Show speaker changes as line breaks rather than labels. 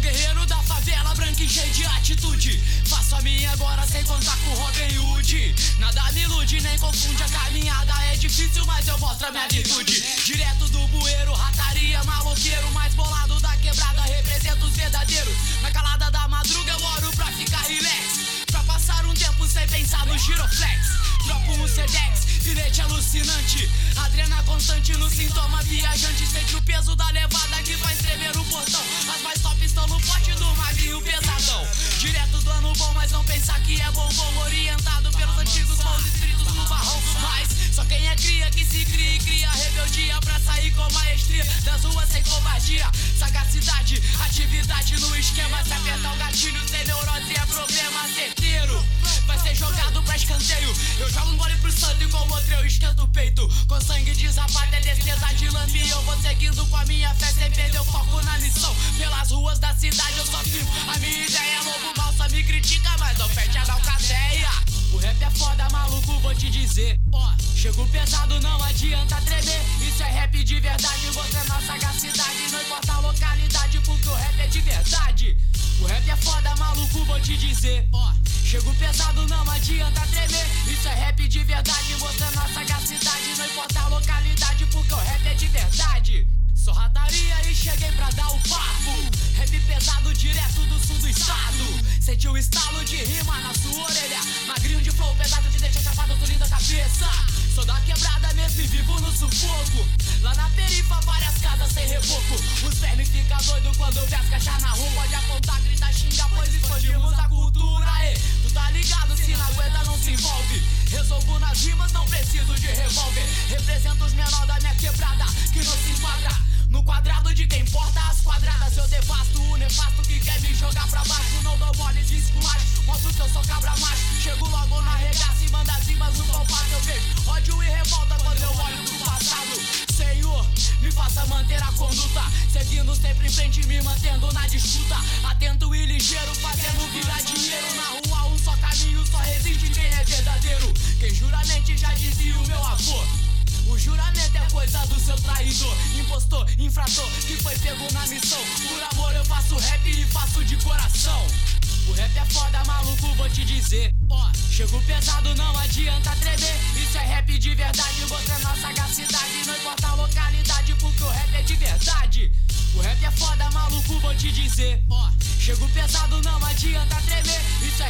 guerreiro da favela, branco e cheio de atitude. Faço a minha agora sem contar com Robin Hood. Nada me ilude, nem confunde, a caminhada é difícil, mas eu mostro a minha virtude. Direto do bueiro, rataria, maloqueiro, mais bolado da quebrada, represento os verdadeiros. Na calada da madruga eu oro pra ficar relax, pra passar um tempo sem pensar no giroflex. Dropo um Sedex, filete alucinante, adrena constante no sintoma viajante. Sente o peso da levada que faz tremer o portão. As mais top estão no pote do magrinho pesadão. Direto do ano bom, mas não pensar que é bombom. Orientado pelos antigos bons espíritos no barrão. Mas só quem é cria que se cria e cria rebeldia pra sair com maestria das ruas sem covardia. Sagacidade, atividade no esquema. Se apertar o gatilho sem neurose é problema certeiro. Vai ser jogado pra escanteio. Eu jogo um gole pro santo e com outro eu esquento o peito. Com sangue desabate, é destreza de lambe. Eu vou seguindo com a minha fé sem perder o foco na missão. Pelas ruas da cidade eu só firmo a minha ideia. Lobo mal só me critica, mas não perde a alcateia. O rap é foda, maluco, vou te dizer. Ó, chego pesado, não adianta tremer. Isso é rap de verdade, mostrando a sagacidade. Não importa a localidade, porque o rap é de verdade. O rap é foda, maluco, vou te dizer. Ó, chego pesado, não adianta tremer. Isso é rap de verdade, mostrando a sagacidade. Não importa a localidade, porque o rap é de verdade. Sou rataria e cheguei pra dar o papo. Rap pesado direto do sul do estado. Senti o estalo de rima na sua orelha. Magrinho de flow pesado te deixa chapado, tudo da cabeça. Sou da quebrada mesmo e vivo no sufoco. Lá na perifa várias casas sem reboco. Os vermes ficam doidos quando vê as caixas na rua. Pode apontar, gritar, xingar, pois expandimos a cultura. Tu tá ligado, se não aguenta não se envolve. Resolvo nas rimas, não preciso de revólver. Represento os menores da minha quebrada, que não se enquadra no quadrado de quem porta as quadradas. Eu devasto o nefasto que quer me jogar pra baixo. Não dou mole de esculacho, mostro que eu sou cabra macho. Chego logo na regaça e manda as rimas no compasso. Eu vejo ódio e revolta quando eu olho pro passado. Senhor, me faça manter a conduta, seguindo sempre em frente, me mantendo na disputa. Atento e ligeiro, fazendo virar dinheiro. Na rua um só caminho, só resiste quem é verdadeiro. Quem juramente já dizia o meu avô. O juramento é coisa do seu traidor, impostor, infrator, que foi pego na missão. Por amor eu faço rap e faço de coração. O rap é foda, maluco, vou te dizer. Ó, chego pesado, não adianta tremer. Isso é rap de verdade, mostrando a sagacidade. Não importa a localidade, porque o rap é de verdade. O rap é foda, maluco, vou te dizer. Ó, chego pesado, não adianta tremer. Isso